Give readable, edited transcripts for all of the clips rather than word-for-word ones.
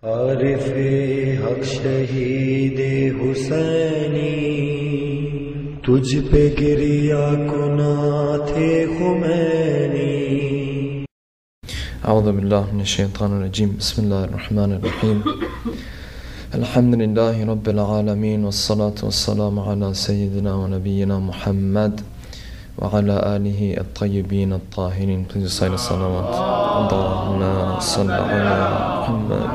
عارف حق شهید حسینی تجھ پہ گریا کنا تھے خمینی. أعوذ بالله من الشيطان الرجيم. بسم الله الرحمن الرحيم. الحمد لله رب العالمين والصلاة والسلام على سيدنا ونبينا محمد وعلى آله الطيبين الطاهرين. Please recite the salawat. اللهم صل على محمد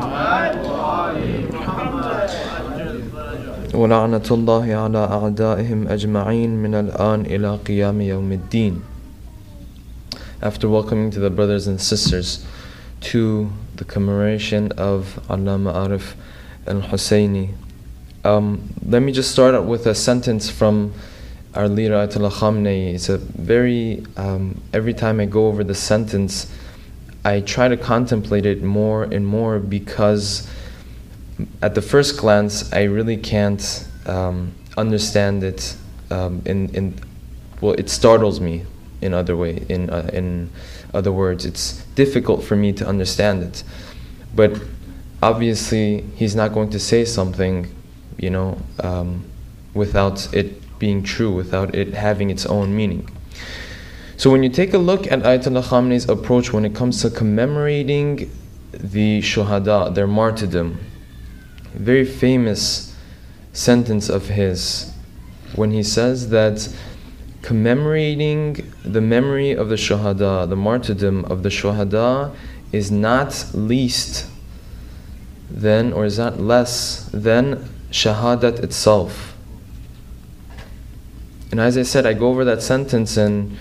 ولعنة الله على أعدائهم أجمعين من الآن إلى قيام يوم الدين. After welcoming to the brothers and sisters to the commemoration of Allama Arif al-Husseini, let me just start out with a sentence from our leader Ayatollah Khamenei. It's a very, every time I go over the sentence, I try to contemplate it more and more, because at the first glance I really can't understand it. Well, it startles me. In other words, it's difficult for me to understand it. But obviously, he's not going to say something, without it being true, without it having its own meaning. So when you take a look at Ayatollah Khamenei's approach when it comes to commemorating the shuhada, their martyrdom, a very famous sentence of his, when he says that commemorating the memory of the shuhada, the martyrdom of the shuhada, is not least than, or is not less than, shahadat itself. And as I said, I go over that sentence and,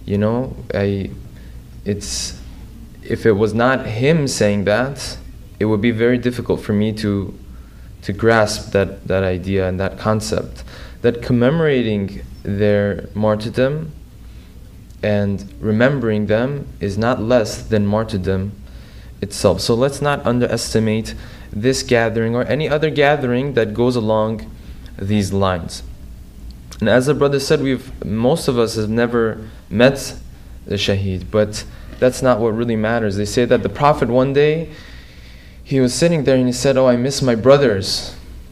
if it was not him saying that, it would be very difficult for me to grasp that idea and that concept. That commemorating their martyrdom and remembering them is not less than martyrdom itself. So let's not underestimate this gathering or any other gathering that goes along these lines. And as the brother said, most of us have never met the shaheed, but that's not what really matters. They say that the Prophet one day, he was sitting there and he said, "Oh, I miss my brothers."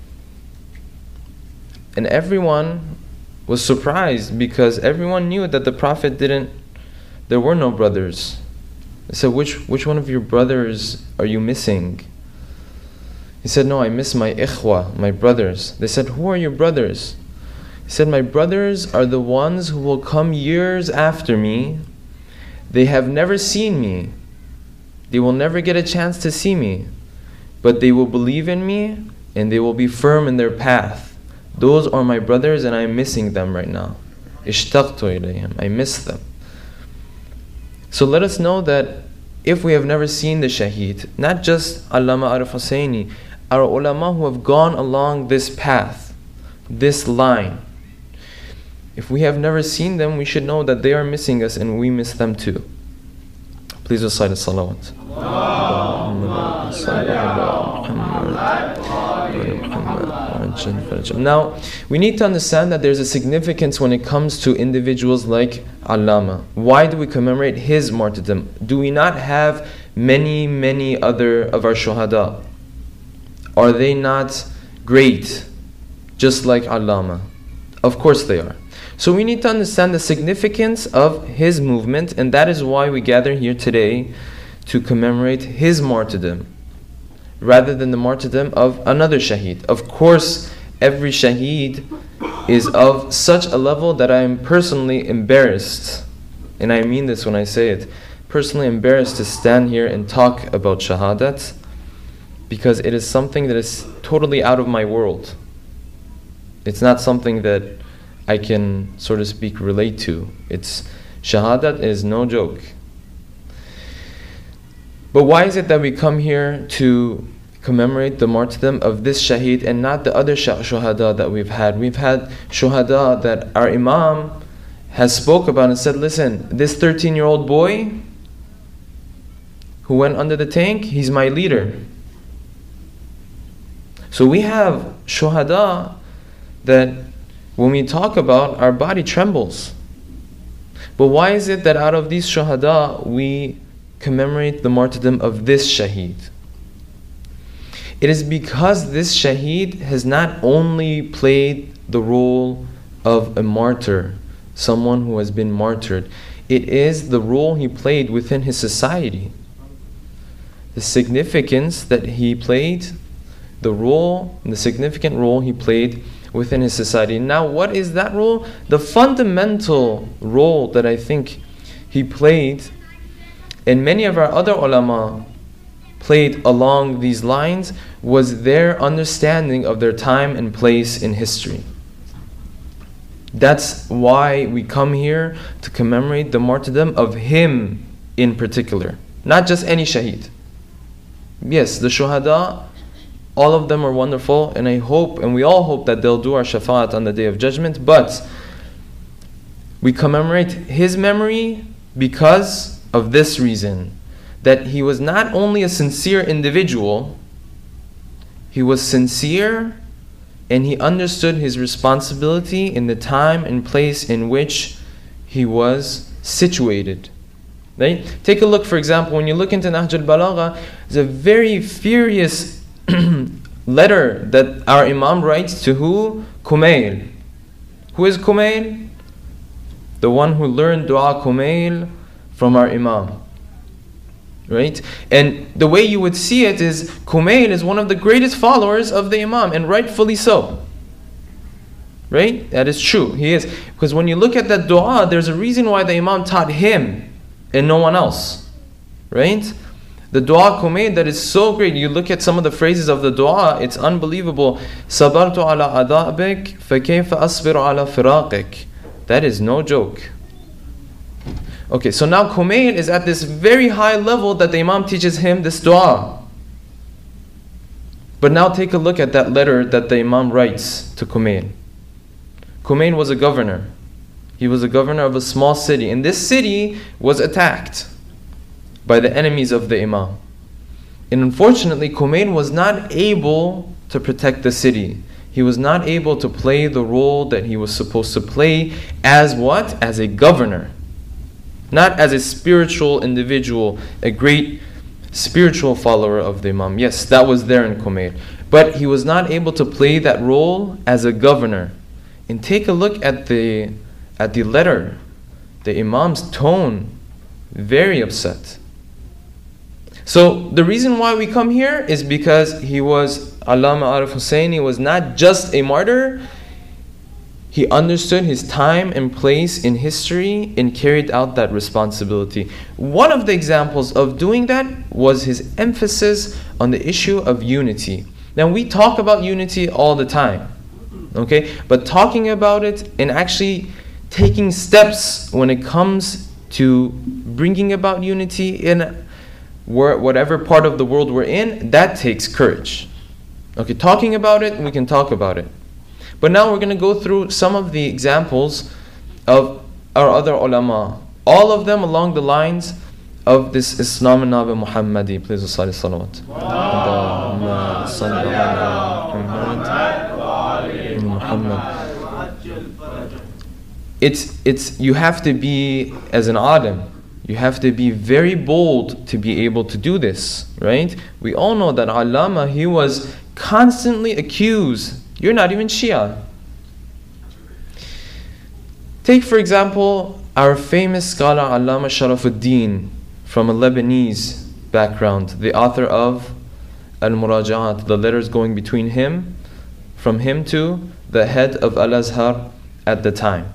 And everyone was surprised, because everyone knew that the Prophet there were no brothers. They said, which one of your brothers are you missing? He said, "No, I miss my ikhwa, my brothers." They said, "Who are your brothers?" He said, "My brothers are the ones who will come years after me. They have never seen me. They will never get a chance to see me. But they will believe in me and they will be firm in their path. Those are my brothers and I'm missing them right now. Ishtaqtu ilayhim. I miss them." So let us know that if we have never seen the shaheed, not just Allama Arif Husseini, our ulama who have gone along this path, this line, if we have never seen them, we should know that they are missing us and we miss them too. Please recite the salawat. Now, we need to understand that there's a significance when it comes to individuals like Allama. Why do we commemorate his martyrdom? Do we not have many, many other of our shuhada? Are they not great, just like Allama? Of course they are. So we need to understand the significance of his movement, and that is why we gather here today to commemorate his martyrdom, rather than the martyrdom of another shaheed. Of course, every shaheed is of such a level that I am personally embarrassed, and I mean this when I say it, personally embarrassed to stand here and talk about shahadat, because it is something that is totally out of my world. It's not something that I can, so to speak, relate to. Shahadat is no joke. But why is it that we come here to commemorate the martyrdom of this shaheed and not the other shuhada that we've had? We've had shuhada that our imam has spoke about and said, listen, this 13-year-old boy who went under the tank, he's my leader. So we have shuhada that when we talk about, our body trembles. But why is it that out of these shuhada we commemorate the martyrdom of this shaheed? It is because this shaheed has not only played the role of a martyr, someone who has been martyred, it is the role he played within his society. The significance that he played, the significant role he played within his society. Now, what is that role? The fundamental role that I think he played, and many of our other ulama played along these lines, was their understanding of their time and place in history. That's why we come here to commemorate the martyrdom of him in particular, not just any shaheed. Yes, the shuhada, all of them are wonderful, and I hope, and we all hope, that they'll do our shafa'at on the Day of Judgment, but we commemorate his memory because of this reason, that he was not only a sincere individual, he was sincere, and he understood his responsibility in the time and place in which he was situated. Right? Take a look, for example, when you look into Nahj al-Balagha, there's a very furious letter that our Imam writes to who? Kumail. Who is Kumail? The one who learned Dua Kumail from our Imam. Right? And the way you would see it is, Kumail is one of the greatest followers of the Imam, and rightfully so. Right? That is true. He is. Because when you look at that dua, there's a reason why the Imam taught him and no one else. Right? The dua Kumail, that is so great. You look at some of the phrases of the dua, it's unbelievable. Sabartu ala adabik, fakayfa asbiru ala firaqik. That is no joke. Okay, so now Kumail is at this very high level that the Imam teaches him this dua. But now take a look at that letter that the Imam writes to Kumail. Kumail was a governor. He was a governor of a small city. And this city was attacked by the enemies of the Imam. And unfortunately, Kumail was not able to protect the city. He was not able to play the role that he was supposed to play as what? As a governor. Not as a spiritual individual, a great spiritual follower of the Imam. Yes, that was there in Kumail. But he was not able to play that role as a governor. And take a look at the letter. The Imam's tone, very upset. So the reason why we come here is because he was, Allama Arif Hussaini was not just a martyr. He understood his time and place in history and carried out that responsibility. One of the examples of doing that was his emphasis on the issue of unity. Now, we talk about unity all the time, okay? But talking about it and actually taking steps when it comes to bringing about unity in whatever part of the world we're in, that takes courage. Okay, talking about it, we can talk about it. But now we're going to go through some of the examples of our other ulama. All of them along the lines of this Islam Nabi Muhammadi. Please salli salawat. Allahumma salli ala Muhammad. It's you have to be, as an alim, you have to be very bold to be able to do this, right? We all know that Allama, he was constantly accused. You're not even Shia. Take, for example, our famous scholar Allama Sharafuddin from a Lebanese background, the author of Al-Muraja'at, the letters going between him, from him to the head of Al-Azhar at the time.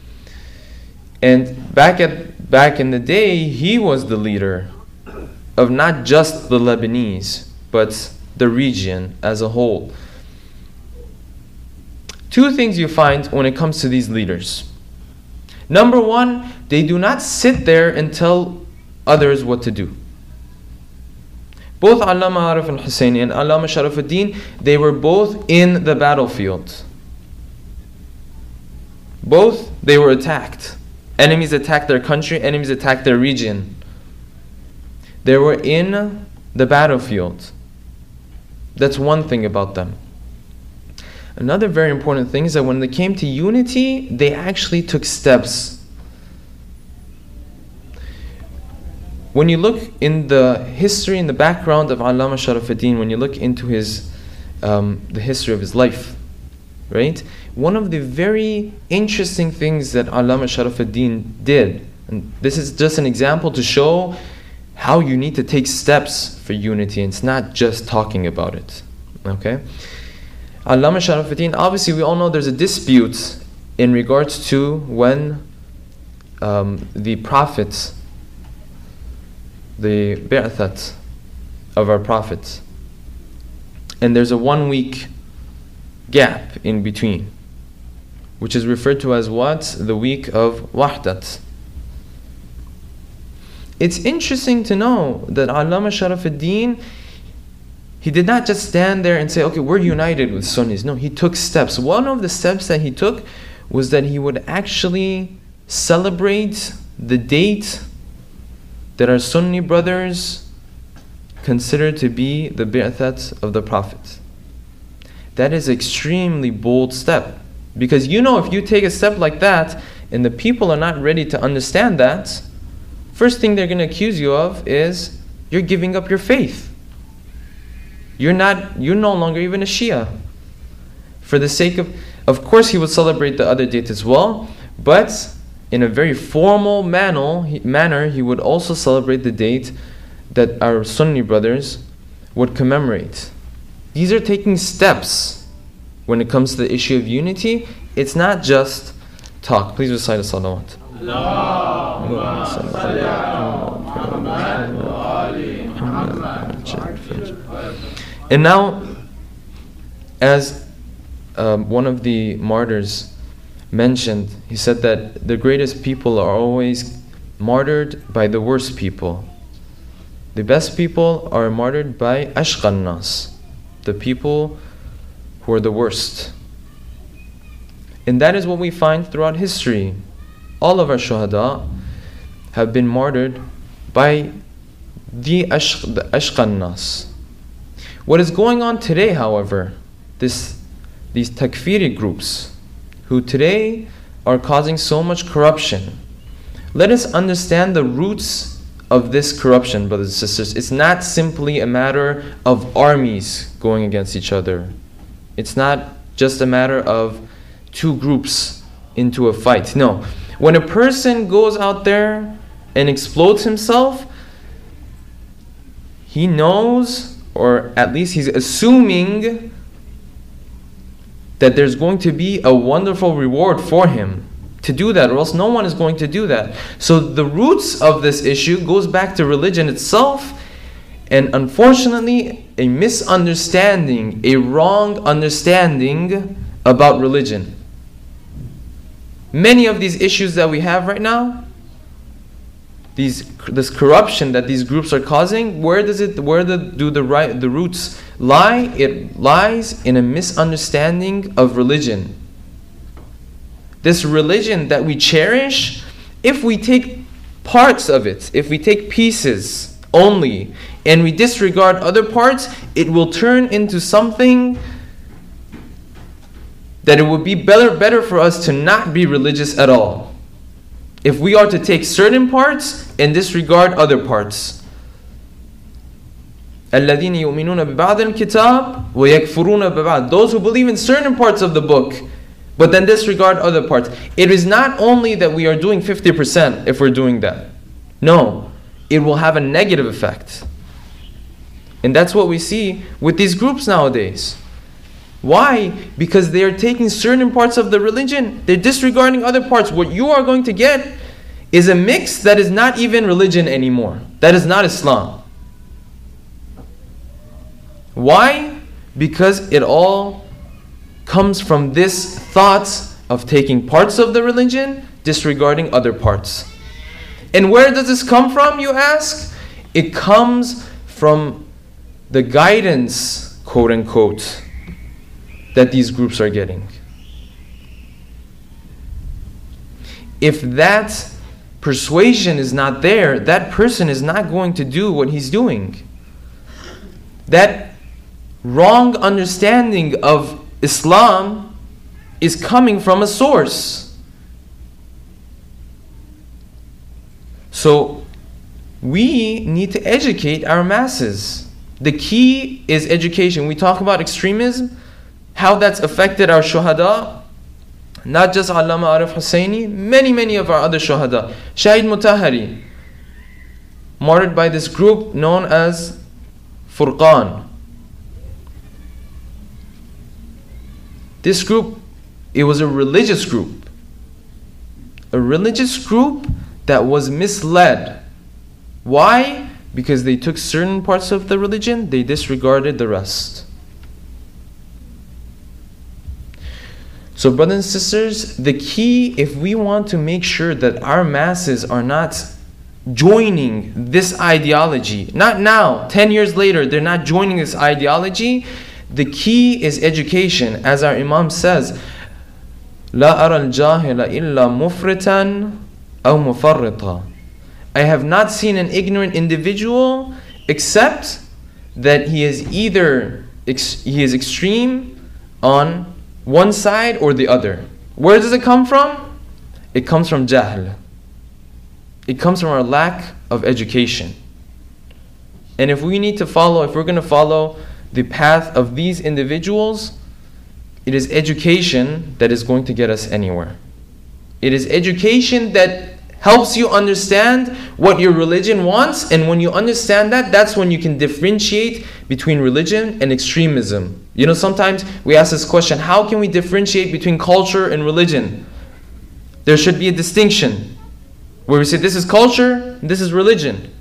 And back in the day, he was the leader of not just the Lebanese, but the region as a whole. Two things you find when it comes to these leaders. Number one, they do not sit there and tell others what to do. Both Allama Arif al-Hussaini and Allama Sharafuddin, they were both in the battlefield. Both, they were attacked. Enemies attacked their country, enemies attacked their region. They were in the battlefield. That's one thing about them. Another very important thing is that when they came to unity, they actually took steps. when you look in the history and the background of Allama Sharafuddin, when you look into his the history of his life, right? One of the very interesting things that Allama Sharafuddin did, and this is just an example to show how you need to take steps for unity, and it's not just talking about it. Okay? Allama Sharafuddin, obviously we all know there's a dispute in regards to when the prophets, the bi'athat of our prophets, and there's a 1 week gap in between, which is referred to as what? The week of Wahdat. It's interesting to know that Allama Sharafuddin, he did not just stand there and say, okay, we're united with Sunnis. No, he took steps. One of the steps that he took was that he would actually celebrate the date that our Sunni brothers consider to be the bi'athat of the Prophet. That is an extremely bold step. Because if you take a step like that and the people are not ready to understand that, first thing they're going to accuse you of is you're giving up your faith. You're no longer even a Shia. For the sake of course he would celebrate the other date as well, but in a very formal manner, he would also celebrate the date that our Sunni brothers would commemorate. These are taking steps when it comes to the issue of unity. It's not just talk. Please recite a salawat. And now, as one of the martyrs mentioned, he said that the greatest people are always martyred by the worst people. The best people are martyred by ashqan nas, the people who are the worst. And that is what we find throughout history. All of our shuhada have been martyred by the ashqan nas. What is going on today, however, these takfiri groups, who today are causing so much corruption. Let us understand the roots of this corruption, brothers and sisters. It's not simply a matter of armies going against each other. It's not just a matter of two groups into a fight. No. When a person goes out there and explodes himself, he knows, or at least he's assuming, that there's going to be a wonderful reward for him to do that, or else no one is going to do that. So the roots of this issue goes back to religion itself, and unfortunately a misunderstanding, a wrong understanding about religion. Many of these issues that we have right now, this corruption that these groups are causing, where do the roots lie? It lies in a misunderstanding of religion. This religion that we cherish, if we take parts of it, if we take pieces only, and we disregard other parts, it will turn into something that it would be better for us to not be religious at all. If we are to take certain parts and disregard other parts. الَّذِينَ يُؤْمِنُونَ بِبَعْضِ الْكِتَابِ وَيَكْفُرُونَ بِبَعْضِ. Those who believe in certain parts of the book, but then disregard other parts. It is not only that we are doing 50% if we're doing that. No, it will have a negative effect. And that's what we see with these groups nowadays. Why? Because they are taking certain parts of the religion, they're disregarding other parts. What you are going to get is a mix that is not even religion anymore. That is not Islam. Why? Because it all comes from this thought of taking parts of the religion, disregarding other parts. And where does this come from, you ask? It comes from the guidance, quote unquote, that these groups are getting. If that persuasion is not there, that person is not going to do what he's doing. That wrong understanding of Islam is coming from a source. So we need to educate our masses. The key is education. We talk about extremism, how that's affected our shuhada, not just Allama Arif Husseini, many of our other shuhada. Shahid Mutahari, martyred by this group known as Furqan. This group, it was a religious group. A religious group that was misled. Why? Because they took certain parts of the religion, they disregarded the rest. So brothers and sisters, the key, if we want to make sure that our masses are not joining this ideology, not now, 10 years later, they're not joining this ideology, the key is education. As our Imam says, لا أرى الجاهل إلا مفرطا أو مفرطا. I have not seen an ignorant individual except that he is either he is extreme on one side or the other. Where does it come from? It comes from jahl. It comes from our lack of education. And if we're going to follow the path of these individuals, it is education that is going to get us anywhere. It is education that helps you understand what your religion wants, and when you understand that, that's when you can differentiate between religion and extremism. You know, sometimes we ask this question, how can we differentiate between culture and religion? There should be a distinction where we say this is culture, this is religion.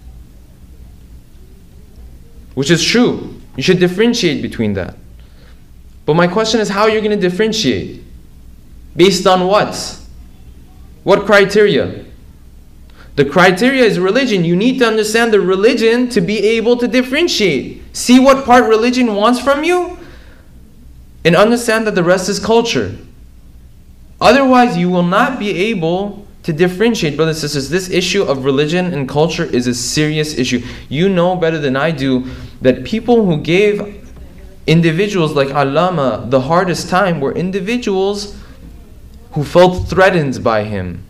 Which is true. You should differentiate between that. But my question is, how are you going to differentiate? Based on what? What criteria? The criteria is religion. You need to understand the religion to be able to differentiate. See what part religion wants from you, and understand that the rest is culture. Otherwise, you will not be able to differentiate. Brothers and sisters, this issue of religion and culture is a serious issue. You know better than I do that people who gave individuals like Allama the hardest time were individuals who felt threatened by him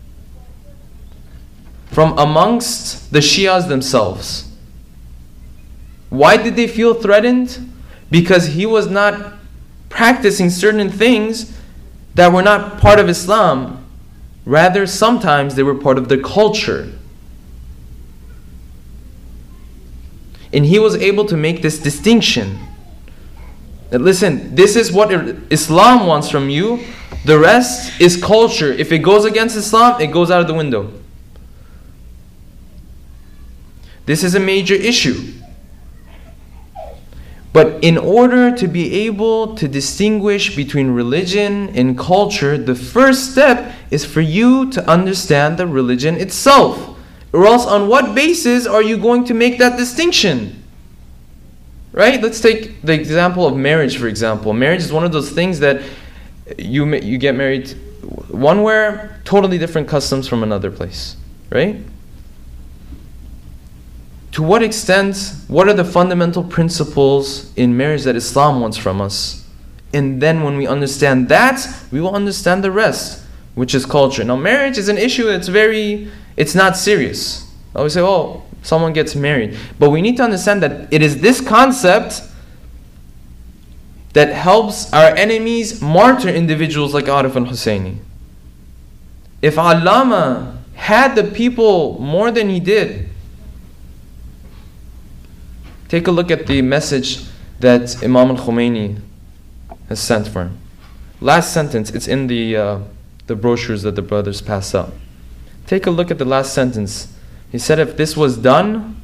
from amongst the Shias themselves. Why did they feel threatened? Because he was not practicing certain things that were not part of Islam. Rather, sometimes they were part of their culture. And he was able to make this distinction. That listen, this is what Islam wants from you. The rest is culture. If it goes against Islam, it goes out of the window. This is a major issue. But in order to be able to distinguish between religion and culture, the first step is for you to understand the religion itself. Or else, on what basis are you going to make that distinction? Right? Let's take the example of marriage, for example. Marriage is one of those things that you get married one where, totally different customs from another place. Right? To what extent, what are the fundamental principles in marriage that Islam wants from us? And then when we understand that, we will understand the rest, which is culture. Now, marriage is an issue that's it's not serious. I always say, oh, someone gets married. But we need to understand that it is this concept that helps our enemies martyr individuals like Arif al-Husseini. If Allama had the people more than he did, take a look at the message that Imam al-Khomeini has sent for him. Last sentence, it's in the brochures that the brothers pass out. Take a look at the last sentence. He said if this was done,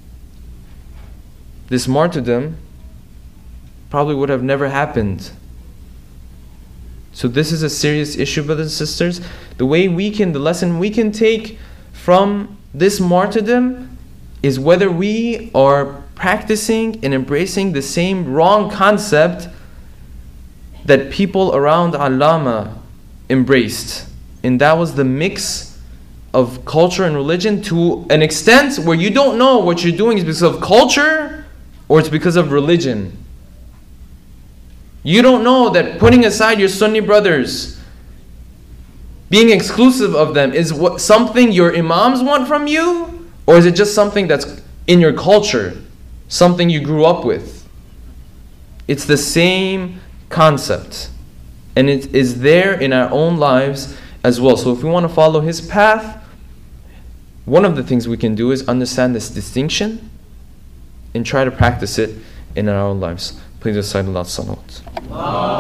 this martyrdom probably would have never happened. So this is a serious issue, brothers and sisters. The lesson we can take from this martyrdom is whether we are practicing and embracing the same wrong concept that people around Allama embraced. And that was the mix of culture and religion to an extent where you don't know what you're doing is because of culture or it's because of religion. You don't know that putting aside your Sunni brothers, being exclusive of them, is something your imams want from you, Or is it just something that's in your culture, something you grew up with? It's the same concept. And it is there in our own lives as well. So if we want to follow his path, one of the things we can do is understand this distinction and try to practice it in our own lives. Please recite Allah's salawat.